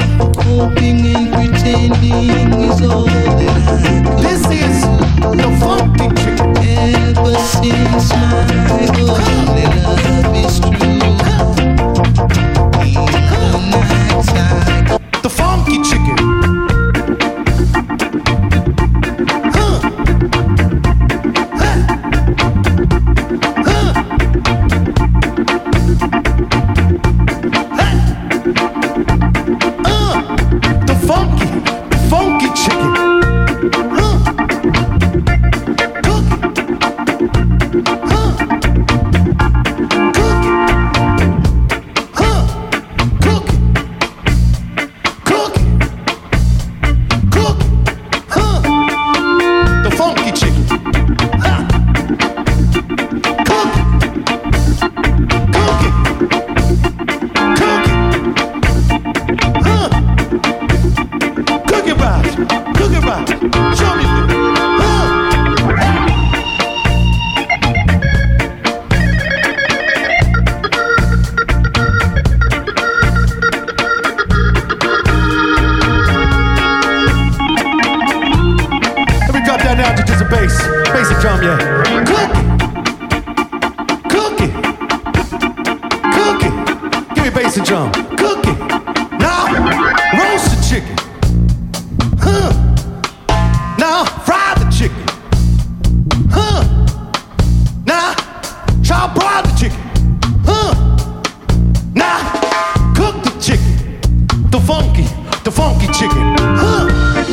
The funky chicken. Huh. Huh. Huh. Huh. Uh. The funky, the funky chicken. Huh. Cook it. Huh. Cook it. Huh. Cook it. Cook it. Cook it. Huh. The funky chicken. Huh. Cook it. Cook it. Cook it. Huh. Cook it right. Cook it right. Show me this. Huh. Let me drop that down to just a bass, bass and drum, yeah. Cook it, cook it, cook it. Give me bass and drum. Cook it. Now roast the chicken. Huh. Now fry the chicken. Huh. Now chop broil the chicken. Huh. Now cook the chicken. The funky, the funky chicken. Huh.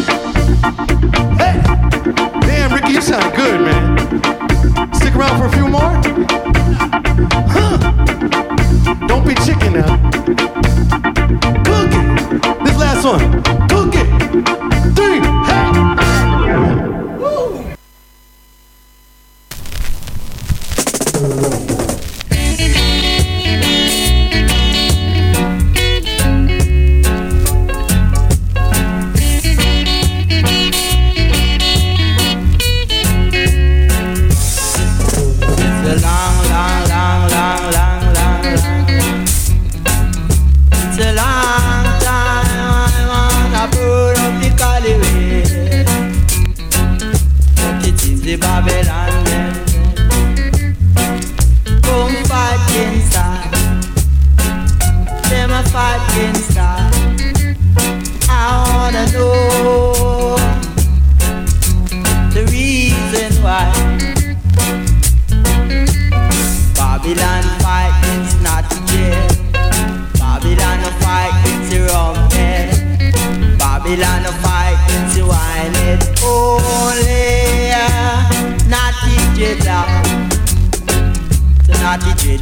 Hey, damn, Ricky, you sound good, man. Stick around for a few more? Huh. Don't be chicken now. Cook it. This last one. Cook it. Three, hey. Woo. It's a long, long, long, long, long, long, long. It's a long time I wanna burn up the Caliway. But it seems the Babylon them come fight inside. Them a fight inside. I wanna know the reason why. Babylon fight is not jail.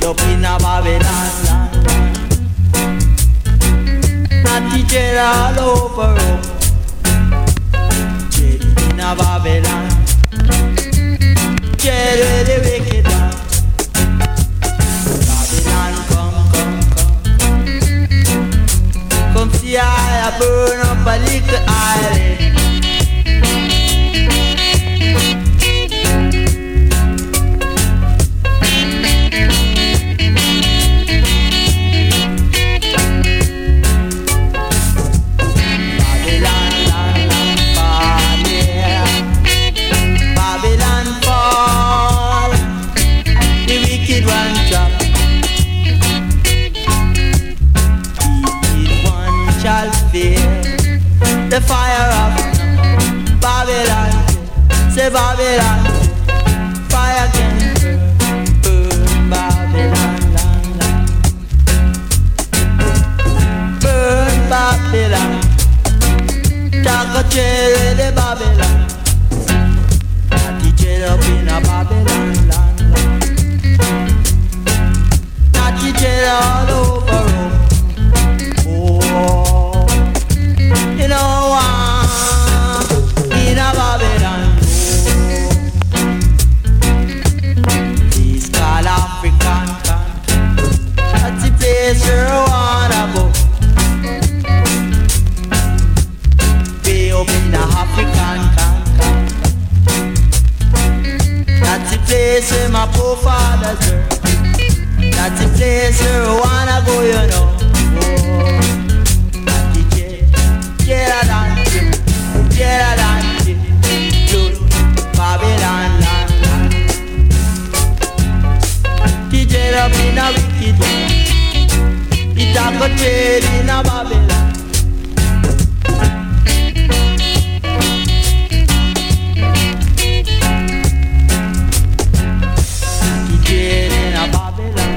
up in a Babylon land. Natty dread all over up. Dread in a Babylon. Dread where the wicked are. Babylon, come, come, come. Come see I burn up a little island. The fire of Babylon, say Babylon, fire can burn, burn Babylon, burn Babylon, talk a cherry the Babylon, natty cherry up in a Babylon land, natty cherry all over up. You know, uh, in a Babylon, this called African country. That's the place where I wanna go. Way up in the African country. That's the place where my forefathers were. That's the place where I wanna go, you know. Oh. Get a dance, get a dance, good Babylon land. D J up in a wicked one, it a go trade in a Babylon. D J in a Babylon.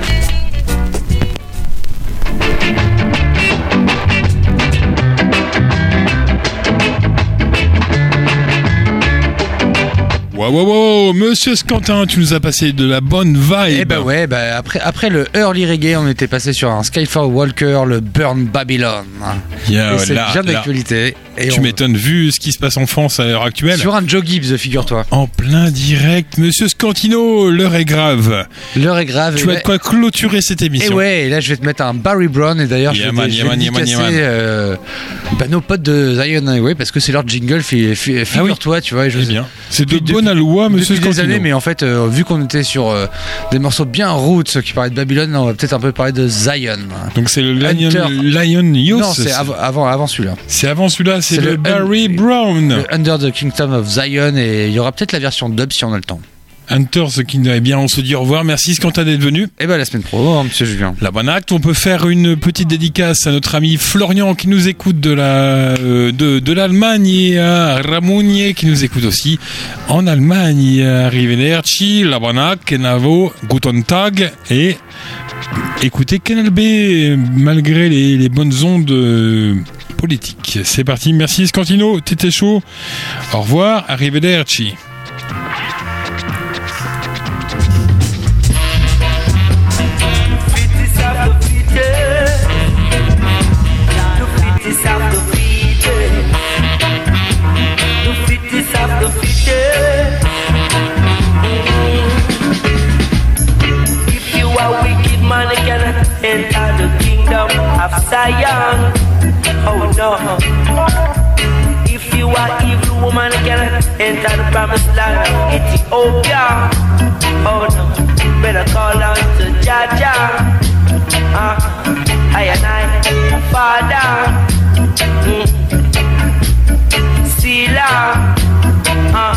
Wow, wow, wow, Monsieur Scantin, tu nous as passé de la bonne vibe. Eh ben ouais, bah après, après le early reggae, on était passé sur un Skyfall Walker, le Burn Babylon. Yeah, et c'est là, bien là. d'actualité. Et tu on... m'étonnes, vu ce qui se passe en France à l'heure actuelle. Sur un Joe Gibbs, figure-toi. En plein direct, Monsieur Scantino, l'heure est grave. L'heure est grave. Tu as de quoi clôturer cette émission. Et ouais, et là je vais te mettre un Barry Brown, et d'ailleurs je vais, Yaman, je vais Yaman, dédicacer Yaman, Yaman. euh, bah, nos potes de Zion Highway, parce que c'est leur jingle, fi- fi- figure-toi, ah oui. tu vois. Et je Eh bien, c'est de depuis- bonne loi, Monsieur depuis des Scantino. années, mais en fait, euh, vu qu'on était sur euh, des morceaux bien roots qui parlaient de Babylone, on va peut-être un peu parler de Zion. Donc c'est le Lion, Hunter. Lion Youth. Non, c'est av- avant, avant celui-là. C'est avant celui-là, c'est, C'est le, le Barry Un- Brown. Le Under the Kingdom of Zion, et il y aura peut-être la version dub si on a le temps. Hunter, ce qui est bien, on se dit au revoir. Merci Scantin d'être venu. Et ben la semaine pro, hein, monsieur Julien. La bonne acte, on peut faire une petite dédicace à notre ami Florian qui nous écoute de la euh, de, de l'Allemagne, et à Ramounier qui nous écoute aussi en Allemagne. Arrivederci, la bonne acte, Kenavo, Guten Tag, et écoutez Canal B malgré les, les bonnes ondes euh, politiques. C'est parti, merci Scantino, t'étais chaud. Au revoir, arrivederci. Enter the kingdom of Zion. Oh no. If you are evil woman, can enter the promised land of Ethiopia. Oh no. Better call out to Jaja. Uh, I and I, Father. Mm. Sila. Uh,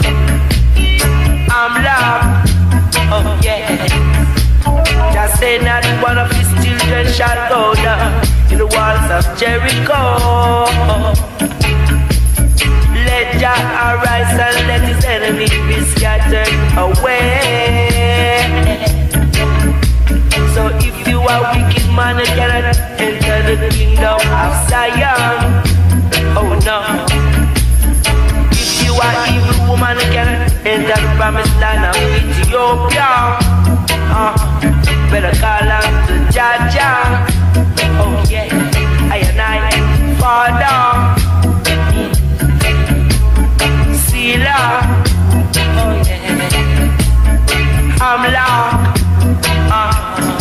Amla. Oh yeah. Just say not one of his children shall go down in the walls of Jericho. Let Jah arise and let his enemy be scattered away. So if you are wicked man, you cannot enter the kingdom of Zion. Oh no. If you are evil woman, you cannot enter the promised land of Ethiopia. Uh. better call on to Jaja. Oh yeah, I and I Father, Sila. Oh yeah, I'm locked. Uh.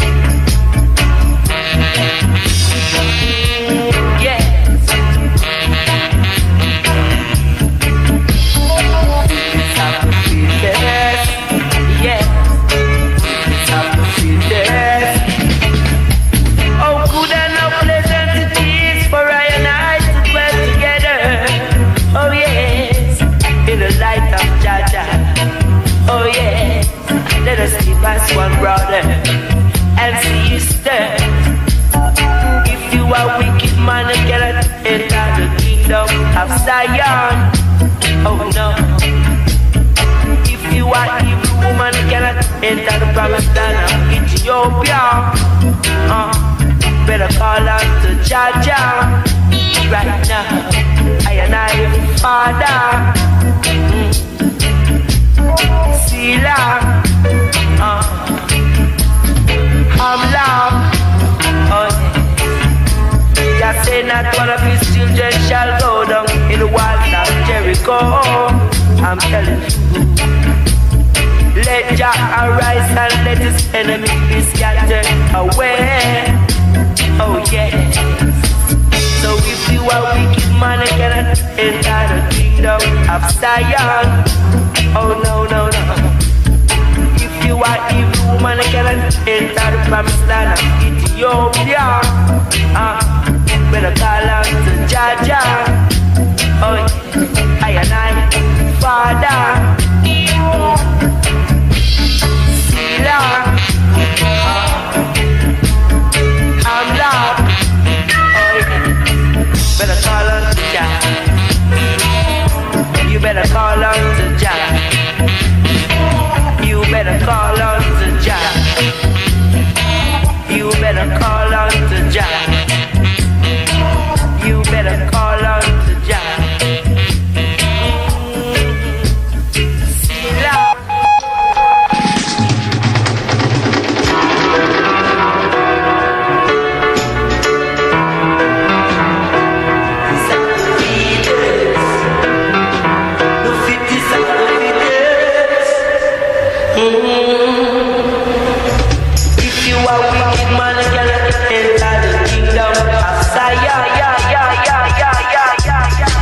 Let us live as one brother and sister. If you are wicked man, you cannot enter the kingdom of Zion. Oh no. If you are evil woman, you cannot enter the promised land of Ethiopia. Uh, better call out to Jaja right now. I and I, Father. Mm. Sila. Uh, I'm loud. Oh, yeah. Just say not one of his children shall go down in the walls of Jericho. I'm telling you. Let Jah arise and let his enemy be scattered away. Oh yeah. So if you are wicked man, you cannot enter the kingdom of Zion. Oh no no no. You are evil woman, you cannot enter the promised land of Ethiopia. Uh, better call out to Jaja. Oh, I and I, Father. Sila. Uh, I'm Lord. Oh, better call out to Jah. You better call out to Jah. You better call on to Jah. You better call on to Jah. You better call on to Jah. If you are wicked man, you cannot enter the kingdom of Zion. Yeah, yeah, yeah, yeah, yeah, yeah, yeah,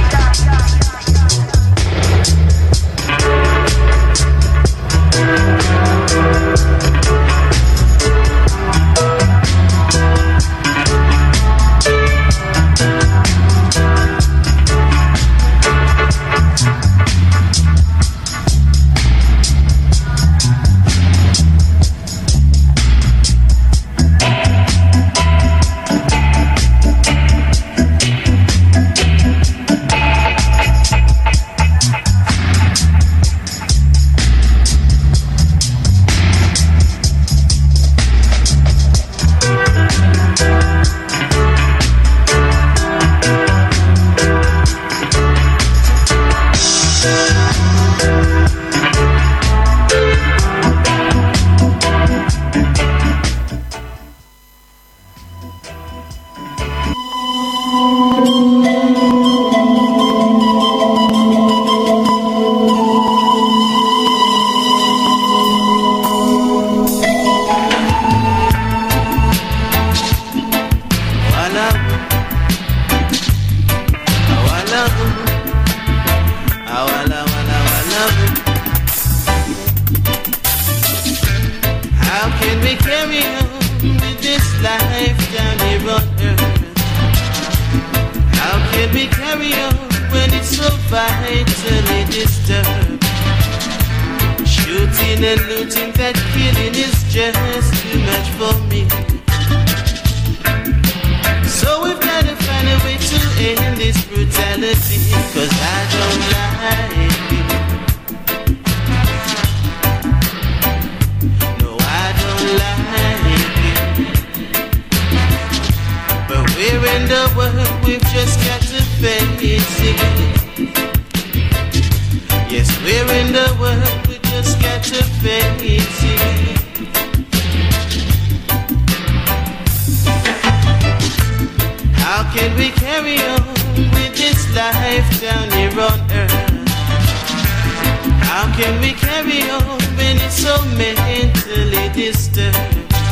can we carry on with this life down here on earth? How can we carry on when it's so mentally disturbed?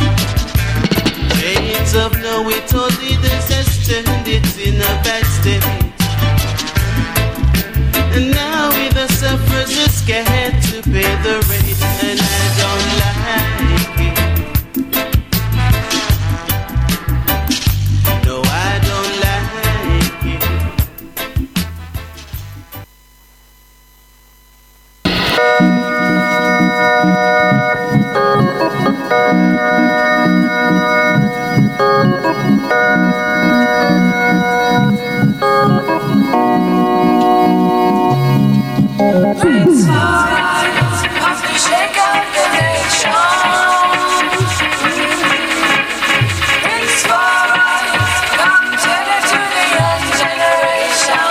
Chains of love, we totally disaster, and it's in a bad state. And now we the sufferers are scared to pay the rate, and I don't like it. No, I don't like it. It's alright, have to shake up the nation. It's alright, come tell it to the young generation.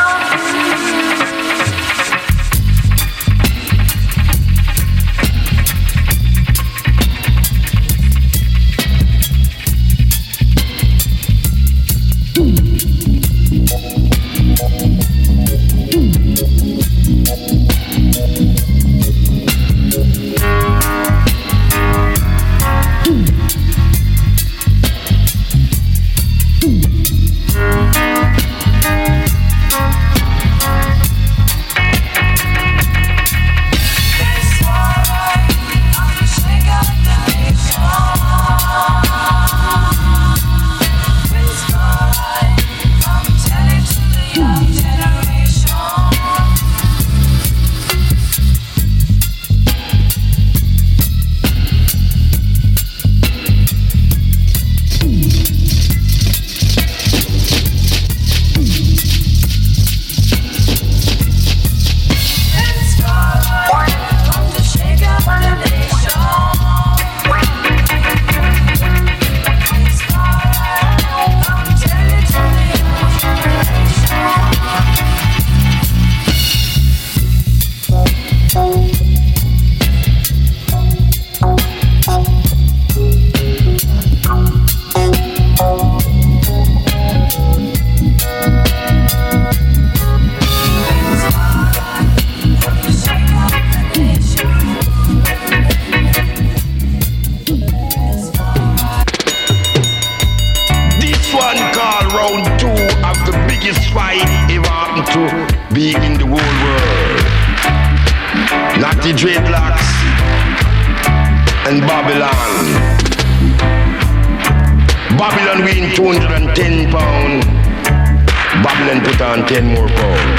ten more pounds.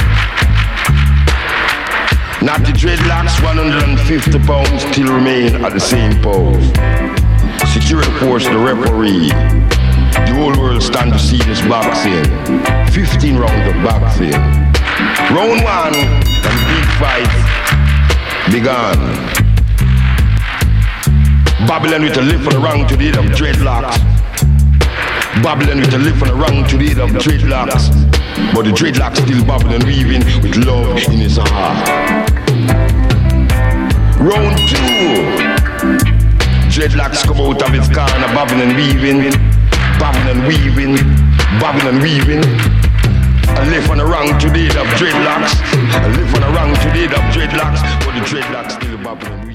Not the dreadlocks, one hundred fifty pounds still remain at the same pose. Security force, the referee. The whole world stand to see this boxing. fifteen rounds of boxing. Round one, and big fight began. Babylon with a lift on the wrong to the head of dreadlocks. Babylon with a lift on the wrong to the head of dreadlocks. But the dreadlocks still Babylon weaving with love in his heart. Round two, dreadlocks come out of his corner, Babylon weaving, Babylon weaving, Babylon weaving. A lift on the wrong to the head of dreadlocks. A lift on the wrong to the head of dreadlocks. But the dreadlocks still Babylon weaving.